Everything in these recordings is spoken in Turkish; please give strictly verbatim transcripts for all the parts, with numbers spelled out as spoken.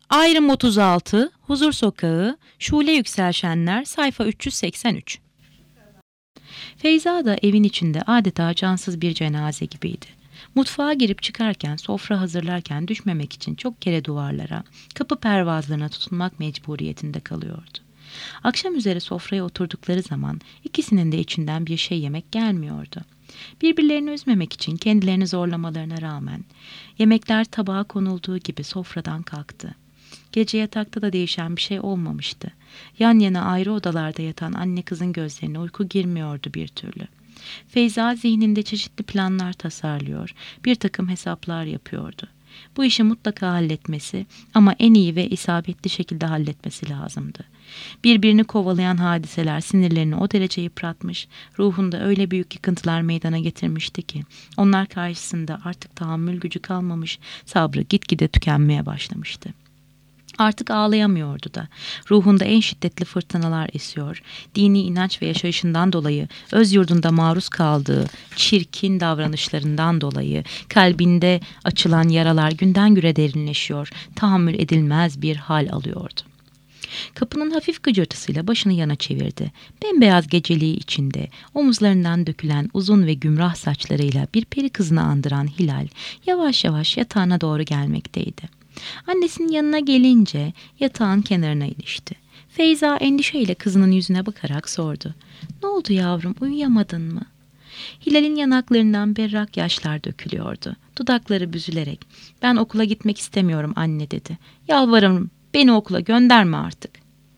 Ayrım otuz altı, Huzur Sokağı, Şule Yükselşenler, sayfa üç yüz seksen üç. Feyza da evin içinde adeta cansız bir cenaze gibiydi. Mutfağa girip çıkarken, sofra hazırlarken düşmemek için çok kere duvarlara, kapı pervazlarına tutunmak mecburiyetinde kalıyordu. Akşam üzeri sofraya oturdukları zaman ikisinin de içinden bir şey yemek gelmiyordu. Birbirlerini üzmemek için kendilerini zorlamalarına rağmen yemekler tabağa konulduğu gibi sofradan kalktı. Gece yatakta da değişen bir şey olmamıştı. Yan yana ayrı odalarda yatan anne kızın gözlerine uyku girmiyordu bir türlü. Feyza zihninde çeşitli planlar tasarlıyor, bir takım hesaplar yapıyordu. Bu işi mutlaka halletmesi ama en iyi ve isabetli şekilde halletmesi lazımdı. Birbirini kovalayan hadiseler sinirlerini o derece yıpratmış, ruhunda öyle büyük yıkıntılar meydana getirmişti ki onlar karşısında artık tahammül gücü kalmamış, sabrı gitgide tükenmeye başlamıştı. Artık ağlayamıyordu da. Ruhunda en şiddetli fırtınalar esiyor. Dini inanç ve yaşayışından dolayı, öz yurdunda maruz kaldığı çirkin davranışlarından dolayı kalbinde açılan yaralar günden güne derinleşiyor. Tahammül edilmez bir hal alıyordu. Kapının hafif gıcırtısıyla başını yana çevirdi. Bembeyaz geceliği içinde omuzlarından dökülen uzun ve gümrah saçlarıyla bir peri kızını andıran Hilal yavaş yavaş yatağına doğru gelmekteydi. Annesinin yanına gelince yatağın kenarına ilişti. Feyza endişeyle kızının yüzüne bakarak sordu. "Ne oldu yavrum, uyuyamadın mı?" Hilal'in yanaklarından berrak yaşlar dökülüyordu. Dudakları büzülerek "Ben okula gitmek istemiyorum anne" dedi. "Yalvarırım, beni okula gönderme artık."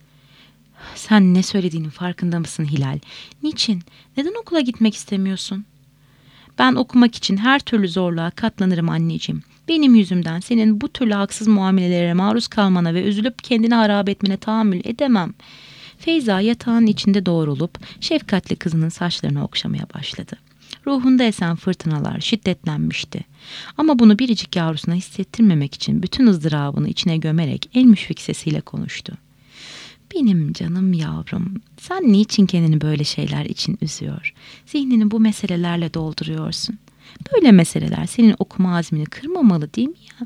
"Sen ne söylediğinin farkında mısın Hilal? Niçin? Neden okula gitmek istemiyorsun?" "Ben okumak için her türlü zorluğa katlanırım anneciğim. Benim yüzümden senin bu türlü haksız muamelelere maruz kalmana ve üzülüp kendini harap etmene tahammül edemem." Feyza yatağın içinde doğrulup şefkatli kızının saçlarını okşamaya başladı. Ruhunda esen fırtınalar şiddetlenmişti. Ama bunu biricik yavrusuna hissettirmemek için bütün ızdırabını içine gömerek en müşfik sesiyle konuştu. "Benim canım yavrum, sen niçin kendini böyle şeyler için üzüyor? Zihnini bu meselelerle dolduruyorsun. Böyle meseleler senin okuma azmini kırmamalı değil mi ya?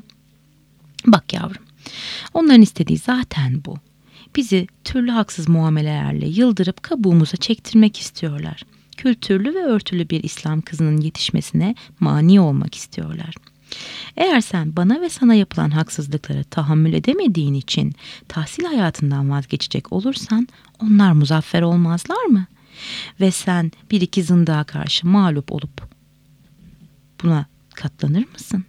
Bak yavrum, onların istediği zaten bu. Bizi türlü haksız muamelelerle yıldırıp kabuğumuza çektirmek istiyorlar. Kültürlü ve örtülü bir İslam kızının yetişmesine mani olmak istiyorlar. Eğer sen bana ve sana yapılan haksızlıkları tahammül edemediğin için tahsil hayatından vazgeçecek olursan onlar muzaffer olmazlar mı? Ve sen bir iki zındığa karşı mağlup olup buna katlanır mısın?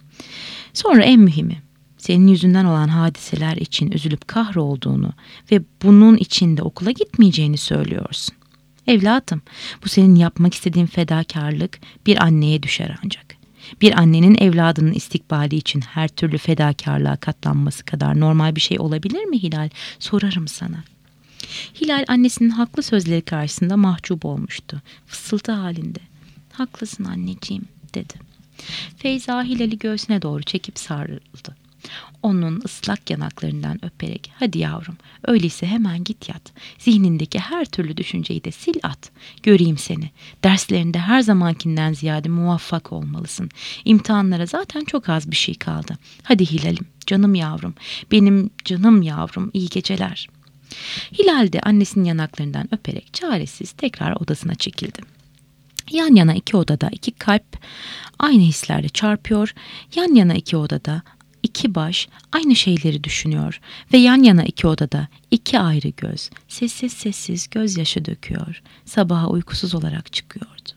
Sonra en mühimi, senin yüzünden olan hadiseler için üzülüp kahrolduğunu ve bunun için de okula gitmeyeceğini söylüyorsun. Evladım, bu senin yapmak istediğin fedakarlık bir anneye düşer ancak. Bir annenin evladının istikbali için her türlü fedakarlığa katlanması kadar normal bir şey olabilir mi Hilal? Sorarım sana." Hilal annesinin haklı sözleri karşısında mahcup olmuştu. Fısıltı halinde. "Haklısın anneciğim" dedi. Feyza Hilal'i göğsüne doğru çekip sarıldı. Onun ıslak yanaklarından öperek "Hadi yavrum, öyleyse hemen git yat. Zihnindeki her türlü düşünceyi de sil at. Göreyim seni. Derslerinde her zamankinden ziyade muvaffak olmalısın. İmtihanlara zaten çok az bir şey kaldı. Hadi Hilal'im, canım yavrum, benim canım yavrum, iyi geceler." Hilal de annesinin yanaklarından öperek çaresiz tekrar odasına çekildi. Yan yana iki odada iki kalp aynı hislerle çarpıyor, yan yana iki odada İki baş aynı şeyleri düşünüyor ve yan yana iki odada iki ayrı göz sessiz sessiz gözyaşı döküyor. Sabaha uykusuz olarak çıkıyordu.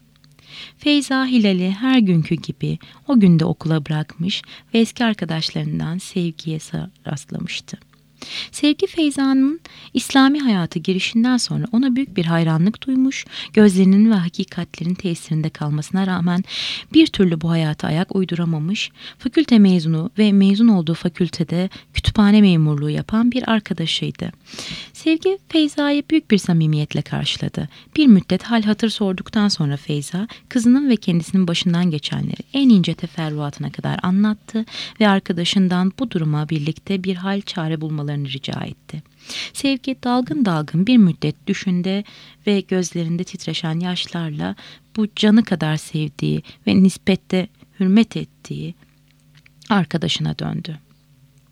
Feyza Hilal'i her günkü gibi o günde okula bırakmış ve eski arkadaşlarından Sevgi'ye rastlamıştı. Sevgi Feyza'nın İslami hayata girişinden sonra ona büyük bir hayranlık duymuş, gözlerinin ve hakikatlerin tesirinde kalmasına rağmen bir türlü bu hayata ayak uyduramamış, fakülte mezunu ve mezun olduğu fakültede kütüphane memurluğu yapan bir arkadaşıydı. Sevgi Feyza'yı büyük bir samimiyetle karşıladı. Bir müddet hal hatır sorduktan sonra Feyza, kızının ve kendisinin başından geçenleri en ince teferruatına kadar anlattı ve arkadaşından bu duruma birlikte bir hal çare bulmalarını rica etti. Sevgi dalgın dalgın bir müddet düşünde ve gözlerinde titreşen yaşlarla bu canı kadar sevdiği ve nispette hürmet ettiği arkadaşına döndü.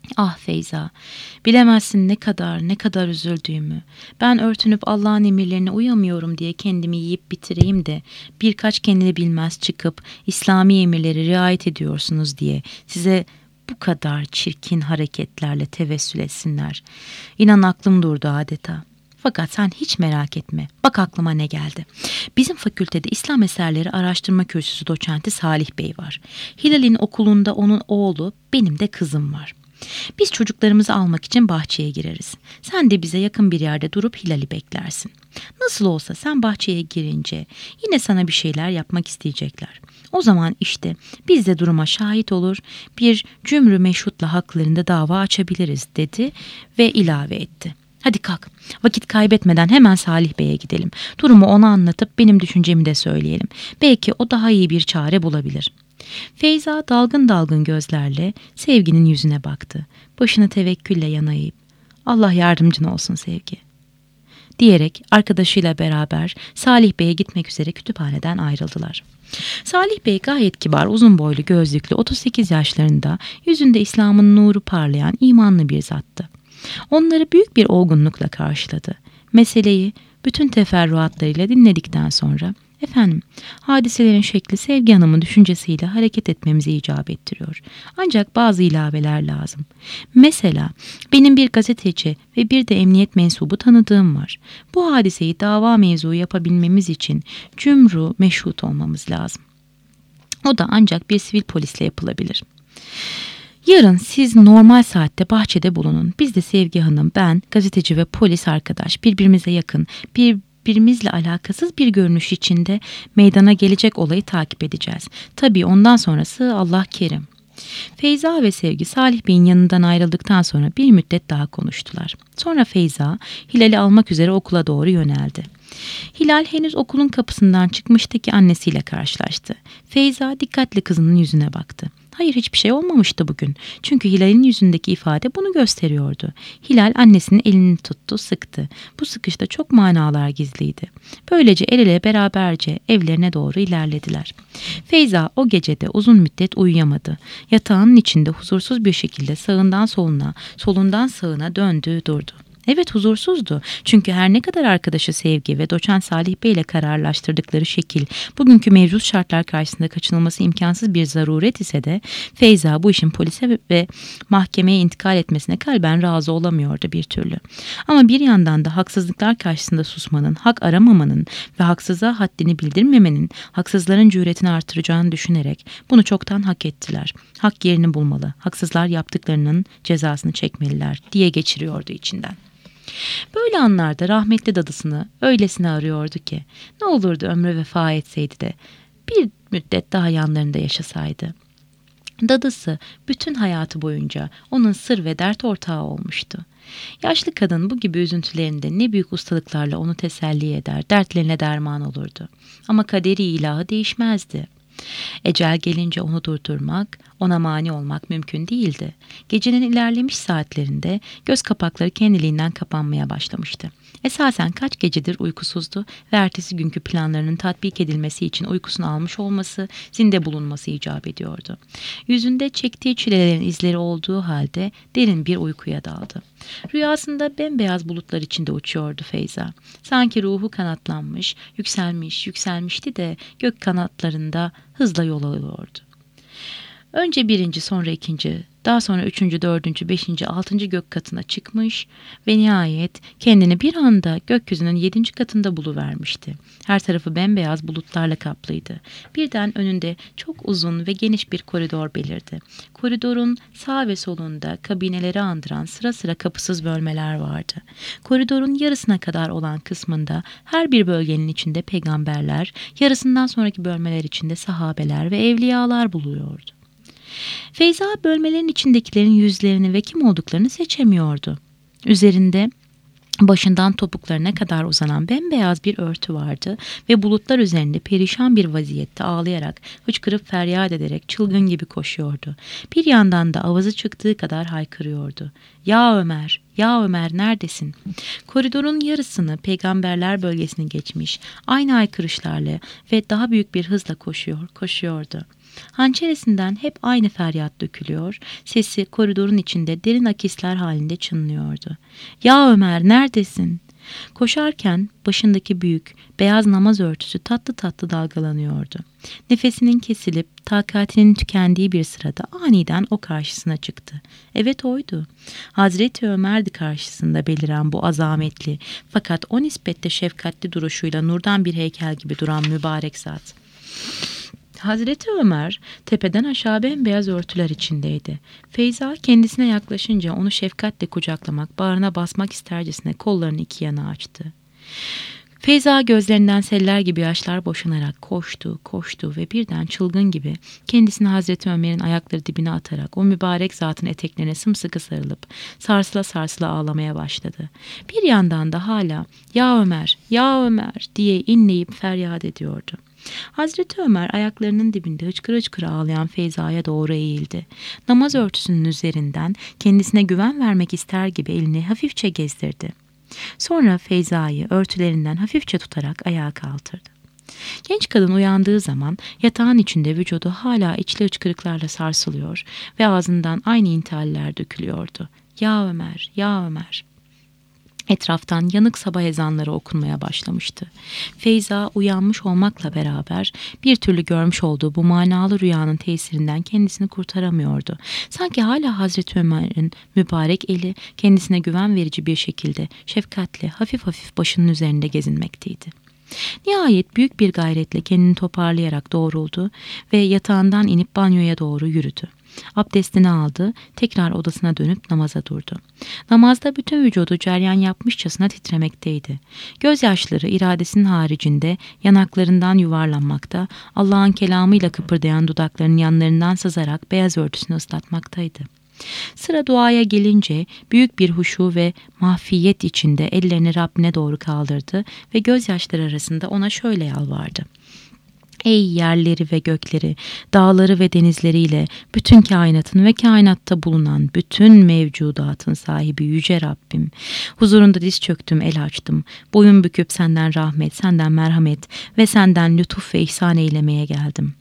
Ah Feyza, bilemezsin ne kadar ne kadar üzüldüğümü. Ben örtünüp Allah'ın emirlerine uyamıyorum diye kendimi yiyip bitireyim de birkaç kendini bilmez çıkıp İslami emirleri riayet ediyorsunuz diye size bu kadar çirkin hareketlerle tevessül etsinler. İnan aklım durdu adeta. Fakat sen hiç merak etme. Bak aklıma ne geldi. Bizim fakültede İslam Eserleri Araştırma Kürsüsü doçenti Salih Bey var. Hilal'in okulunda onun oğlu, benim de kızım var. Biz çocuklarımızı almak için bahçeye gireriz. Sen de bize yakın bir yerde durup Hilal'i beklersin. Nasıl olsa sen bahçeye girince yine sana bir şeyler yapmak isteyecekler. O zaman işte biz de duruma şahit olur, bir cümrü meşhutla haklarında dava açabiliriz dedi ve ilave etti. Hadi kalk, vakit kaybetmeden hemen Salih Bey'e gidelim. Durumu ona anlatıp benim düşüncemi de söyleyelim. Belki o daha iyi bir çare bulabilir. Feyza dalgın dalgın gözlerle Sevgi'nin yüzüne baktı. Başını tevekkülle yana eğip, Allah yardımcın olsun Sevgi, diyerek arkadaşıyla beraber Salih Bey'e gitmek üzere kütüphaneden ayrıldılar. Salih Bey gayet kibar, uzun boylu, gözlüklü, otuz sekiz yaşlarında, yüzünde İslam'ın nuru parlayan imanlı bir zattı. Onları büyük bir olgunlukla karşıladı. Meseleyi bütün teferruatlarıyla dinledikten sonra, efendim, hadiselerin şekli Sevgi Hanım'ın düşüncesiyle hareket etmemizi icap ettiriyor. Ancak bazı ilaveler lazım. Mesela benim bir gazeteci ve bir de emniyet mensubu tanıdığım var. Bu hadiseyi dava mevzu yapabilmemiz için cümru meşhut olmamız lazım. O da ancak bir sivil polisle yapılabilir. Yarın siz normal saatte bahçede bulunun. Biz de Sevgi Hanım, ben, gazeteci ve polis arkadaş, birbirimize yakın, birbirimizle alakasız bir görünüş içinde meydana gelecek olayı takip edeceğiz. Tabii ondan sonrası Allah kerim. Feyza ve Sevgi Salih Bey'in yanından ayrıldıktan sonra bir müddet daha konuştular. Sonra Feyza Hilal'i almak üzere okula doğru yöneldi. Hilal henüz okulun kapısından çıkmıştı ki annesiyle karşılaştı. Feyza dikkatli kızının yüzüne baktı. Hayır, hiçbir şey olmamıştı bugün. Çünkü Hilal'in yüzündeki ifade bunu gösteriyordu. Hilal annesinin elini tuttu, sıktı. Bu sıkışta çok manalar gizliydi. Böylece el ele beraberce evlerine doğru ilerlediler. Feyza o gecede uzun müddet uyuyamadı. Yatağının içinde huzursuz bir şekilde sağından soluna, solundan sağına döndü durdu. Evet, huzursuzdu. Çünkü her ne kadar arkadaşı Sevgi ve doçent Salih Bey ile kararlaştırdıkları şekil bugünkü mevcut şartlar karşısında kaçınılması imkansız bir zaruret ise de Feyza bu işin polise ve mahkemeye intikal etmesine kalben razı olamıyordu bir türlü. Ama bir yandan da haksızlıklar karşısında susmanın, hak aramamanın ve haksıza haddini bildirmemenin haksızların cüretini artıracağını düşünerek bunu çoktan hak ettiler. Hak yerini bulmalı, haksızlar yaptıklarının cezasını çekmeliler diye geçiriyordu içinden. Böyle anlarda rahmetli dadısını öylesine arıyordu ki ne olurdu ömrü vefa etseydi de bir müddet daha yanlarında yaşasaydı. Dadısı bütün hayatı boyunca onun sır ve dert ortağı olmuştu. Yaşlı kadın bu gibi üzüntülerinde ne büyük ustalıklarla onu teselli eder, dertlerine derman olurdu. Ama kaderi ilahı değişmezdi. Ecel gelince onu durdurmak, ona mani olmak mümkün değildi. Gecenin ilerlemiş saatlerinde göz kapakları kendiliğinden kapanmaya başlamıştı. Esasen kaç gecedir uykusuzdu ve ertesi günkü planlarının tatbik edilmesi için uykusunu almış olması, zinde bulunması icap ediyordu. Yüzünde çektiği çilelerin izleri olduğu halde derin bir uykuya daldı. Rüyasında bembeyaz bulutlar içinde uçuyordu Feyza. Sanki ruhu kanatlanmış, yükselmiş, yükselmişti de gök kanatlarında hızla yol alıyordu. Önce birinci, sonra ikinci, daha sonra üçüncü, dördüncü, beşinci, altıncı gök katına çıkmış ve nihayet kendini bir anda gökyüzünün yedinci katında buluvermişti. Her tarafı bembeyaz bulutlarla kaplıydı. Birden önünde çok uzun ve geniş bir koridor belirdi. Koridorun sağ ve solunda kabineleri andıran sıra sıra kapısız bölmeler vardı. Koridorun yarısına kadar olan kısmında her bir bölgenin içinde peygamberler, yarısından sonraki bölmeler içinde sahabeler ve evliyalar buluyordu. Feyza bölmelerin içindekilerin yüzlerini ve kim olduklarını seçemiyordu. Üzerinde başından topuklarına kadar uzanan bembeyaz bir örtü vardı ve bulutlar üzerinde perişan bir vaziyette ağlayarak, hıçkırıp feryat ederek çılgın gibi koşuyordu. Bir yandan da avazı çıktığı kadar haykırıyordu. "Ya Ömer, ya Ömer neredesin?" Koridorun yarısını peygamberler bölgesini geçmiş, aynı haykırışlarla ve daha büyük bir hızla koşuyor, koşuyordu. Hançeresinden hep aynı feryat dökülüyor, sesi koridorun içinde derin akisler halinde çınlıyordu. ''Ya Ömer, neredesin?'' Koşarken başındaki büyük, beyaz namaz örtüsü tatlı tatlı dalgalanıyordu. Nefesinin kesilip takatinin tükendiği bir sırada aniden o karşısına çıktı. Evet, oydu. Hazreti Ömer'di karşısında beliren bu azametli fakat o nispette şefkatli duruşuyla nurdan bir heykel gibi duran mübarek zat. Hazreti Ömer tepeden aşağı bembeyaz örtüler içindeydi. Feyza kendisine yaklaşınca onu şefkatle kucaklamak, bağrına basmak istercesine kollarını iki yana açtı. Feyza gözlerinden seller gibi yaşlar boşanarak koştu, koştu ve birden çılgın gibi kendisini Hazreti Ömer'in ayakları dibine atarak o mübarek zatın eteklerine sımsıkı sarılıp sarsıla sarsıla ağlamaya başladı. Bir yandan da hala ''Ya Ömer, ya Ömer'' diye inleyip feryat ediyordu. Hazreti Ömer ayaklarının dibinde hıçkıra hıçkıra ağlayan Feyza'ya doğru eğildi. Namaz örtüsünün üzerinden kendisine güven vermek ister gibi elini hafifçe gezdirdi. Sonra Feyza'yı örtülerinden hafifçe tutarak ayağa kaldırdı. Genç kadın uyandığı zaman yatağın içinde vücudu hala içli hıçkırıklarla sarsılıyor ve ağzından aynı intihaller dökülüyordu. ''Ya Ömer, ya Ömer.'' Etraftan yanık sabah ezanları okunmaya başlamıştı. Feyza uyanmış olmakla beraber bir türlü görmüş olduğu bu manalı rüyanın tesirinden kendisini kurtaramıyordu. Sanki hala Hazreti Ömer'in mübarek eli kendisine güven verici bir şekilde şefkatle hafif hafif başının üzerinde gezinmekteydi. Nihayet büyük bir gayretle kendini toparlayarak doğruldu ve yatağından inip banyoya doğru yürüdü. Abdestini aldı, tekrar odasına dönüp namaza durdu. Namazda bütün vücudu ceryan yapmışçasına titremekteydi. Gözyaşları iradesinin haricinde yanaklarından yuvarlanmakta, Allah'ın kelamıyla kıpırdayan dudaklarının yanlarından sızarak beyaz örtüsünü ıslatmaktaydı. Sıra duaya gelince büyük bir huşu ve mahfiyet içinde ellerini Rabbine doğru kaldırdı ve gözyaşları arasında ona şöyle yalvardı. Ey yerleri ve gökleri, dağları ve denizleriyle, bütün kainatın ve kainatta bulunan bütün mevcudatın sahibi yüce Rabbim. Huzurunda diz çöktüm, el açtım. Boyun büküp senden rahmet, senden merhamet ve senden lütuf ve ihsan eylemeye geldim.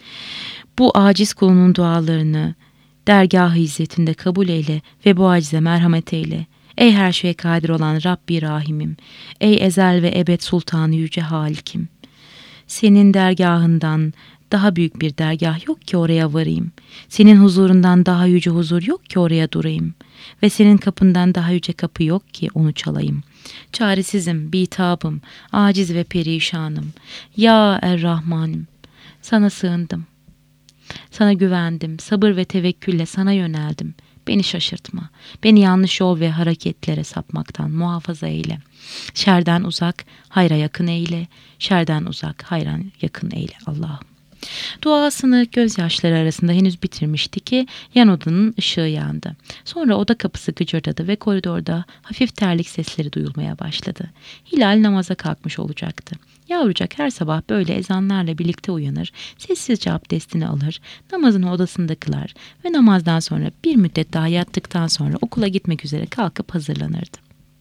Bu aciz kulunun dualarını dergâh-ı izzetinde kabul eyle ve bu acize merhamet eyle. Ey her şeye kadir olan Rabbi Rahimim, ey ezel ve ebed sultanı yüce Halikim. Senin dergahından daha büyük bir dergah yok ki oraya varayım. Senin huzurundan daha yüce huzur yok ki oraya durayım. Ve senin kapından daha yüce kapı yok ki onu çalayım. Çaresizim, bitabım, aciz ve perişanım. Ya Er-Rahman'ım, sana sığındım. Sana güvendim, sabır ve tevekkülle sana yöneldim. Beni şaşırtma, beni yanlış yol ve hareketlere sapmaktan muhafaza eyle. Şerden uzak, hayra yakın eyle. Şerden uzak, hayra yakın eyle Allah'ım. Duasını gözyaşları arasında henüz bitirmişti ki yan odanın ışığı yandı. Sonra oda kapısı gıcırdadı ve koridorda hafif terlik sesleri duyulmaya başladı. Hilal namaza kalkmış olacaktı. Yavrucak her sabah böyle ezanlarla birlikte uyanır, sessizce abdestini alır, namazını odasında kılar ve namazdan sonra bir müddet daha yattıktan sonra okula gitmek üzere kalkıp hazırlanırdı.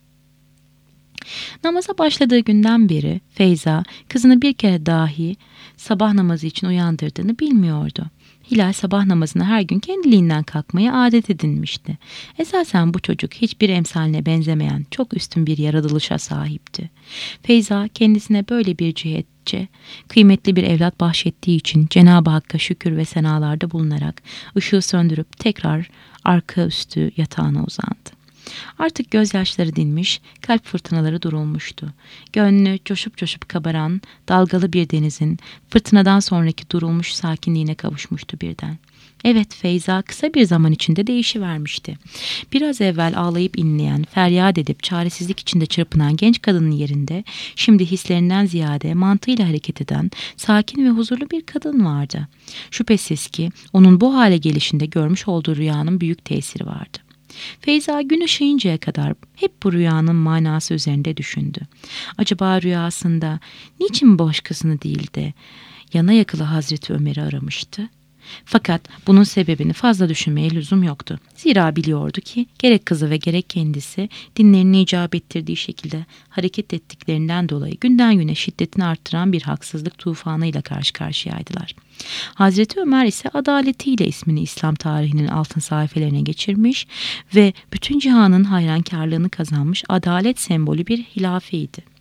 Namaza başladığı günden beri Feyza kızını bir kere dahi sabah namazı için uyandırdığını bilmiyordu. Hilal sabah namazına her gün kendiliğinden kalkmaya adet edinmişti. Esasen bu çocuk hiçbir emsaline benzemeyen çok üstün bir yaratılışa sahipti. Feyza kendisine böyle bir cihetçe kıymetli bir evlat bahşettiği için Cenab-ı Hakk'a şükür ve senalarda bulunarak ışığı söndürüp tekrar arka üstü yatağına uzandı. Artık gözyaşları dinmiş, kalp fırtınaları durulmuştu. Gönlü coşup coşup kabaran, dalgalı bir denizin fırtınadan sonraki durulmuş sakinliğine kavuşmuştu birden. Evet, Feyza kısa bir zaman içinde değişivermişti. Biraz evvel ağlayıp inleyen, feryat edip çaresizlik içinde çırpınan genç kadının yerinde şimdi hislerinden ziyade mantığıyla hareket eden, sakin ve huzurlu bir kadın vardı. Şüphesiz ki onun bu hale gelişinde görmüş olduğu rüyanın büyük tesiri vardı. Feyza gün ışıyıncaya kadar hep bu rüyanın manası üzerinde düşündü. Acaba rüyasında niçin başkasını değil de yana yakılı Hazreti Ömer'i aramıştı? Fakat bunun sebebini fazla düşünmeye lüzum yoktu. Zira biliyordu ki gerek kızı ve gerek kendisi dinlerini icap ettirdiği şekilde hareket ettiklerinden dolayı günden güne şiddetini arttıran bir haksızlık tufanıyla karşı karşıyaydılar. Hazreti Ömer ise adaletiyle ismini İslam tarihinin altın sayfelerine geçirmiş ve bütün cihanın hayrankarlığını kazanmış adalet sembolü bir hilafeydi.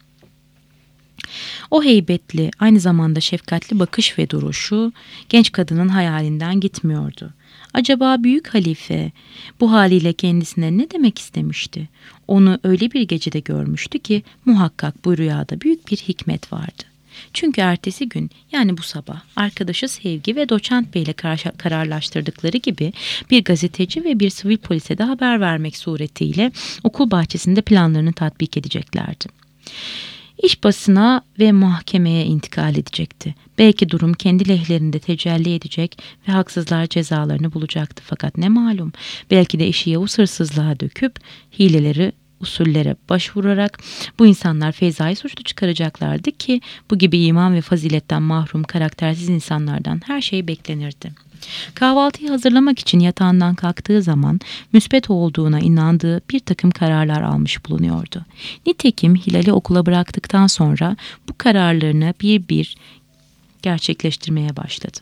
O heybetli, aynı zamanda şefkatli bakış ve duruşu genç kadının hayalinden gitmiyordu. Acaba büyük halife bu haliyle kendisine ne demek istemişti? Onu öyle bir gecede görmüştü ki muhakkak bu rüyada büyük bir hikmet vardı. Çünkü ertesi gün, yani bu sabah, arkadaşı Sevgi ve Doçent Bey ile kararlaştırdıkları gibi bir gazeteci ve bir sivil polise de haber vermek suretiyle okul bahçesinde planlarını tatbik edeceklerdi. İş basına ve mahkemeye intikal edecekti. Belki durum kendi lehlerinde tecelli edecek ve haksızlar cezalarını bulacaktı. Fakat ne malum, belki de işi Yavuz hırsızlığa döküp hileleri, usullere başvurarak bu insanlar Feyza'yı suçlu çıkaracaklardı ki bu gibi iman ve faziletten mahrum karaktersiz insanlardan her şey beklenirdi. Kahvaltıyı hazırlamak için yatağından kalktığı zaman müspet olduğuna inandığı bir takım kararlar almış bulunuyordu. Nitekim Hilal'i okula bıraktıktan sonra bu kararlarını bir bir gerçekleştirmeye başladı.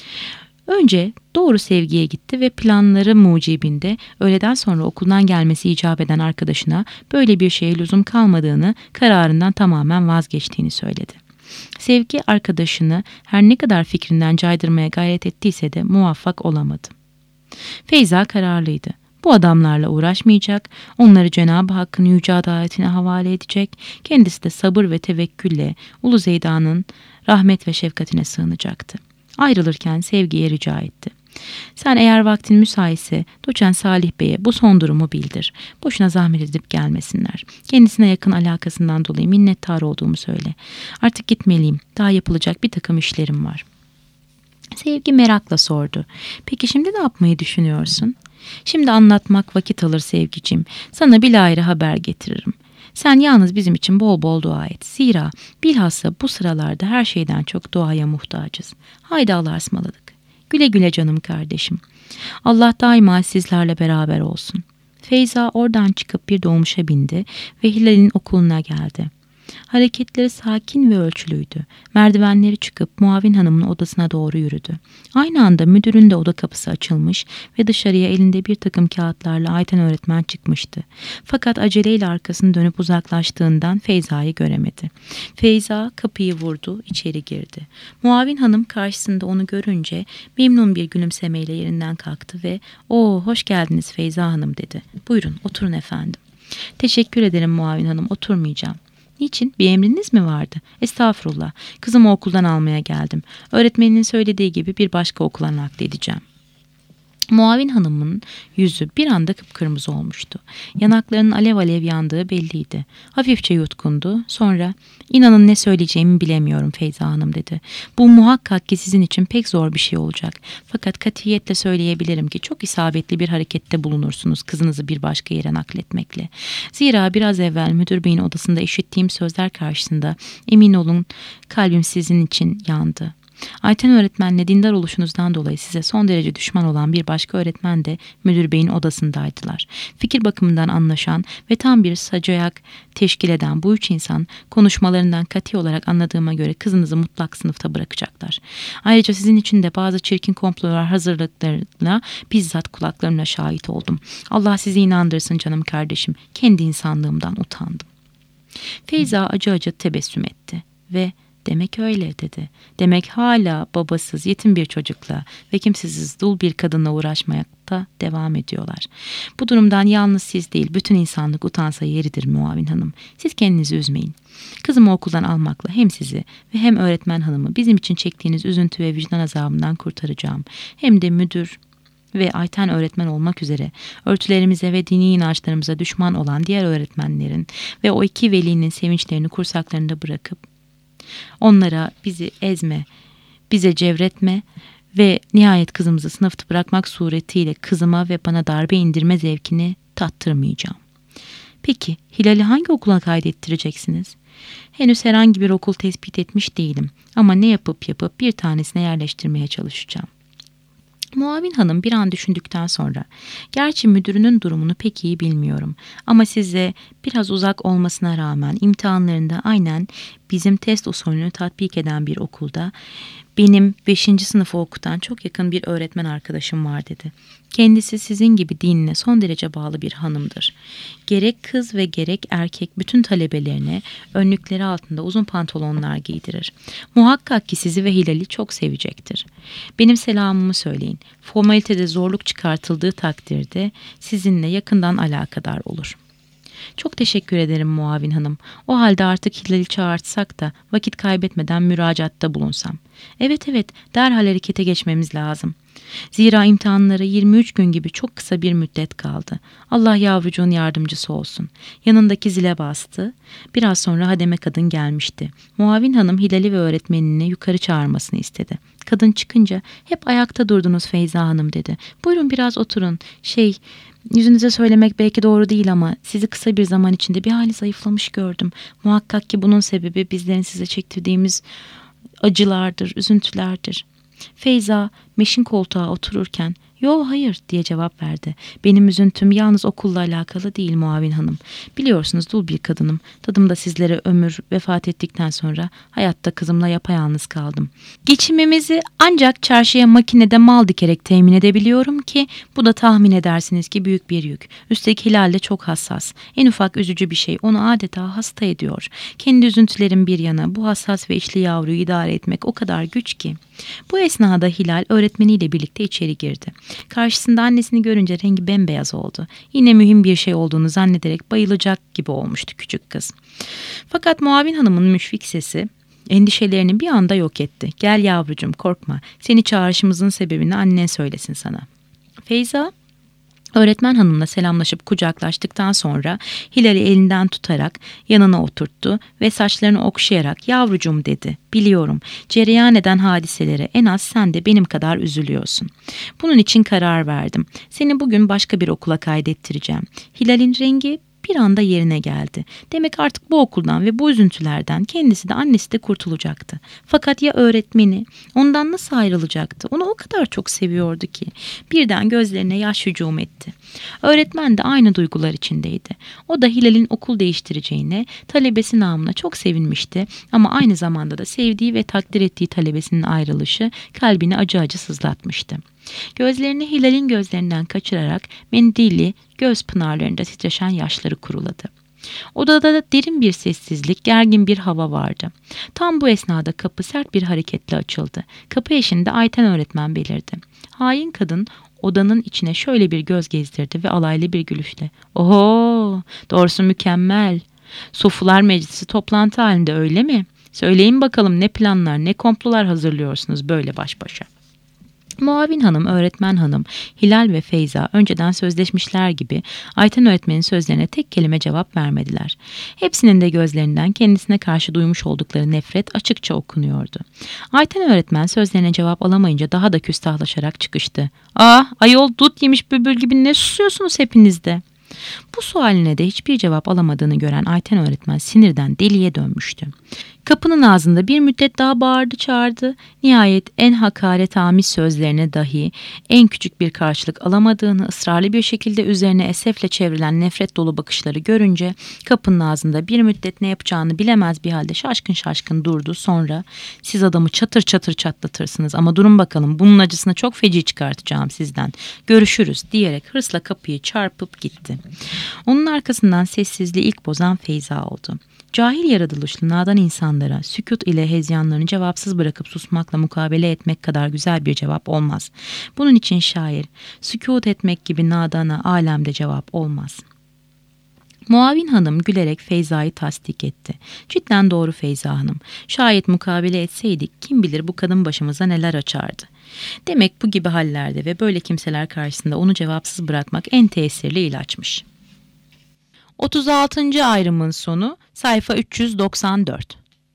Önce doğru Sevgi'ye gitti ve planları mucibinde öğleden sonra okuldan gelmesi icap eden arkadaşına böyle bir şeye lüzum kalmadığını, kararından tamamen vazgeçtiğini söyledi. Sevgi arkadaşını her ne kadar fikrinden caydırmaya gayret ettiyse de muvaffak olamadı. Feyza kararlıydı. Bu adamlarla uğraşmayacak, onları Cenab-ı Hakk'ın yüce adaletine havale edecek, kendisi de sabır ve tevekkülle Ulu Zeyda'nın rahmet ve şefkatine sığınacaktı. Ayrılırken Sevgi'ye rica etti. Sen eğer vaktin müsaitse Doçent Salih Bey'e bu son durumu bildir. Boşuna zahmet edip gelmesinler. Kendisine yakın alakasından dolayı minnettar olduğumu söyle. Artık gitmeliyim. Daha yapılacak bir takım işlerim var. Sevgi merakla sordu. Peki şimdi ne yapmayı düşünüyorsun? Şimdi anlatmak vakit alır Sevgicim. Sana bilahare haber getiririm. Sen yalnız bizim için bol bol dua et. Zira bilhassa bu sıralarda her şeyden çok duaya muhtacız. Haydi Allah'a ısmarladık. Güle güle canım kardeşim. Allah daima sizlerle beraber olsun. Feyza oradan çıkıp bir dolmuşa bindi ve Hilal'in okuluna geldi. Hareketleri sakin ve ölçülüydü. Merdivenleri çıkıp muavin hanımın odasına doğru yürüdü. Aynı anda müdürün de oda kapısı açılmış ve dışarıya elinde bir takım kağıtlarla Ayten öğretmen çıkmıştı. Fakat aceleyle arkasını dönüp uzaklaştığından Feyza'yı göremedi. Feyza kapıyı vurdu, içeri girdi. Muavin hanım karşısında onu görünce memnun bir gülümsemeyle yerinden kalktı ve "Oo, hoş geldiniz Feyza hanım" dedi. "Buyurun, oturun efendim." "Teşekkür ederim muavin hanım, oturmayacağım." "Niçin? Bir emriniz mi vardı?" "Estağfurullah. Kızımı okuldan almaya geldim. Öğretmeninin söylediği gibi bir başka okula nakledeceğim." Muavin hanımın yüzü bir anda kıpkırmızı olmuştu. Yanaklarının alev alev yandığı belliydi. Hafifçe yutkundu. Sonra "İnanın ne söyleyeceğimi bilemiyorum Feyza hanım" dedi. "Bu muhakkak ki sizin için pek zor bir şey olacak. Fakat katiyetle söyleyebilirim ki çok isabetli bir harekette bulunursunuz kızınızı bir başka yere nakletmekle. Zira biraz evvel müdür beyin odasında işittiğim sözler karşısında emin olun kalbim sizin için yandı. Ayten öğretmenle dindar oluşunuzdan dolayı size son derece düşman olan bir başka öğretmen de müdür beyin odasındaydılar. Fikir bakımından anlaşan ve tam bir sacayak teşkil eden bu üç insan konuşmalarından kati olarak anladığıma göre kızınızı mutlak sınıfta bırakacaklar. Ayrıca sizin için de bazı çirkin komplolar hazırlıklarına bizzat kulaklarımla şahit oldum. Allah sizi inandırsın canım kardeşim. Kendi insanlığımdan utandım." Feyza acı acı tebessüm etti ve "Demek öyle" dedi. "Demek hala babasız, yetim bir çocukla ve kimsesiz dul bir kadınla uğraşmakta devam ediyorlar. Bu durumdan yalnız siz değil, bütün insanlık utansa yeridir muavin hanım. Siz kendinizi üzmeyin. Kızımı okuldan almakla hem sizi ve hem öğretmen hanımı bizim için çektiğiniz üzüntü ve vicdan azabından kurtaracağım. Hem de müdür ve Ayten öğretmen olmak üzere örtülerimize ve dini inançlarımıza düşman olan diğer öğretmenlerin ve o iki velinin sevinçlerini kursaklarında bırakıp onlara bizi ezme, bize cevretme ve nihayet kızımızı sınıfta bırakmak suretiyle kızıma ve bana darbe indirme zevkini tattırmayacağım." "Peki Hilal'i hangi okula kaydettireceksiniz?" "Henüz herhangi bir okul tespit etmiş değilim ama ne yapıp yapıp bir tanesine yerleştirmeye çalışacağım." Muavin hanım bir an düşündükten sonra, "Gerçi müdürünün durumunu pek iyi bilmiyorum ama size biraz uzak olmasına rağmen imtihanlarında aynen bizim test usulünü tatbik eden bir okulda Benim beşinci sınıfı okutan çok yakın bir öğretmen arkadaşım var dedi. Kendisi sizin gibi dinine son derece bağlı bir hanımdır. Gerek kız ve gerek erkek bütün talebelerine önlükleri altında uzun pantolonlar giydirir. Muhakkak ki sizi ve Hilal'i çok sevecektir. Benim selamımı söyleyin. Formalitede zorluk çıkartıldığı takdirde sizinle yakından alakadar olur. Çok teşekkür ederim muavin hanım. O halde artık Hilal'i çağırtsak da vakit kaybetmeden müracaatta bulunsam. Evet evet, derhal harekete geçmemiz lazım. Zira imtihanlara yirmi üç gün gibi çok kısa bir müddet kaldı. Allah yavrucuğun yardımcısı olsun. Yanındaki zile bastı. Biraz sonra hademe kadın gelmişti. Muavin hanım Hilal'i ve öğretmenini yukarı çağırmasını istedi. Kadın çıkınca hep ayakta durdunuz Feyza hanım dedi. Buyurun biraz oturun. Şey... Yüzünüze söylemek belki doğru değil ama sizi kısa bir zaman içinde bir hali zayıflamış gördüm. Muhakkak ki bunun sebebi bizlerin size çektirdiğimiz acılardır, üzüntülerdir. Feyza meşin koltuğa otururken "Yo hayır" diye cevap verdi. "Benim üzüntüm yalnız okulla alakalı değil muavin hanım. Biliyorsunuz dul bir kadınım. Tadım da sizlere ömür vefat ettikten sonra hayatta kızımla yapayalnız kaldım. Geçimimizi ancak çarşıya makinede mal dikerek temin edebiliyorum ki bu da tahmin edersiniz ki büyük bir yük. Üstelik Hilal de çok hassas. En ufak üzücü bir şey onu adeta hasta ediyor. Kendi üzüntülerim bir yana bu hassas ve içli yavruyu idare etmek o kadar güç ki." Bu esnada Hilal öğretmeniyle birlikte içeri girdi. Karşısında annesini görünce rengi bembeyaz oldu. Yine mühim bir şey olduğunu zannederek bayılacak gibi olmuştu küçük kız. Fakat muavin hanımın müşfik sesi endişelerini bir anda yok etti. "Gel yavrucuğum, korkma. Seni çağrışımızın sebebini annen söylesin sana." Feyza öğretmen hanımla selamlaşıp kucaklaştıktan sonra Hilal'i elinden tutarak yanına oturttu ve saçlarını okşayarak "Yavrucuğum" dedi. "Biliyorum, cereyan eden hadiselere en az sen de benim kadar üzülüyorsun. Bunun için karar verdim. Seni bugün başka bir okula kaydettireceğim." Hilal'in rengi bir anda yerine geldi. Demek artık bu okuldan ve bu üzüntülerden kendisi de annesi de kurtulacaktı. Fakat ya öğretmeni? Ondan nasıl ayrılacaktı? Onu o kadar çok seviyordu ki. Birden gözlerine yaş hücum etti. Öğretmen de aynı duygular içindeydi. O da Hilal'in okul değiştireceğine, talebesi namına çok sevinmişti ama aynı zamanda da sevdiği ve takdir ettiği talebesinin ayrılışı kalbini acı acı sızlatmıştı. Gözlerini Hilal'in gözlerinden kaçırarak mendili göz pınarlarında titreşen yaşları kuruladı. Odada da derin bir sessizlik, gergin bir hava vardı. Tam bu esnada kapı sert bir hareketle açıldı. Kapı eşiğinde Ayten öğretmen belirdi. Hain kadın odanın içine şöyle bir göz gezdirdi ve alaylı bir gülüşle "Oho, doğrusu mükemmel. Sofular Meclisi toplantı halinde öyle mi? Söyleyin bakalım ne planlar, ne komplolar hazırlıyorsunuz böyle baş başa?" Muavin hanım, öğretmen hanım, Hilal ve Feyza önceden sözleşmişler gibi Ayten öğretmenin sözlerine tek kelime cevap vermediler. Hepsinin de gözlerinden kendisine karşı duymuş oldukları nefret açıkça okunuyordu. Ayten öğretmen sözlerine cevap alamayınca daha da küstahlaşarak çıkıştı. "Ah, ayol dut yemiş bülbül gibi ne susuyorsunuz hepiniz de?" Bu sualine de hiçbir cevap alamadığını gören Ayten öğretmen sinirden deliye dönmüştü. Kapının ağzında bir müddet daha bağırdı çağırdı. Nihayet en hakaretamiz sözlerine dahi en küçük bir karşılık alamadığını, ısrarlı bir şekilde üzerine esefle çevrilen nefret dolu bakışları görünce kapının ağzında bir müddet ne yapacağını bilemez bir halde şaşkın şaşkın durdu. Sonra "Siz adamı çatır çatır çatlatırsınız ama durun bakalım, bunun acısını çok feci çıkartacağım sizden. Görüşürüz" diyerek hırsla kapıyı çarpıp gitti. Onun arkasından sessizliği ilk bozan Feyza oldu. Cahil yaratılışlı nadan insanlara sükût ile hezyanlarını cevapsız bırakıp susmakla mukabele etmek kadar güzel bir cevap olmaz. Bunun için şair, sükût etmek gibi nadana alemde cevap olmaz. Muavin hanım gülerek Feyza'yı tasdik etti. "Cidden doğru Feyza hanım. Şayet mukabele etseydik kim bilir bu kadın başımıza neler açardı." Demek bu gibi hallerde ve böyle kimseler karşısında onu cevapsız bırakmak en tesirli ilaçmış. otuz altıncı ayrımın sonu sayfa üç yüz doksan dört.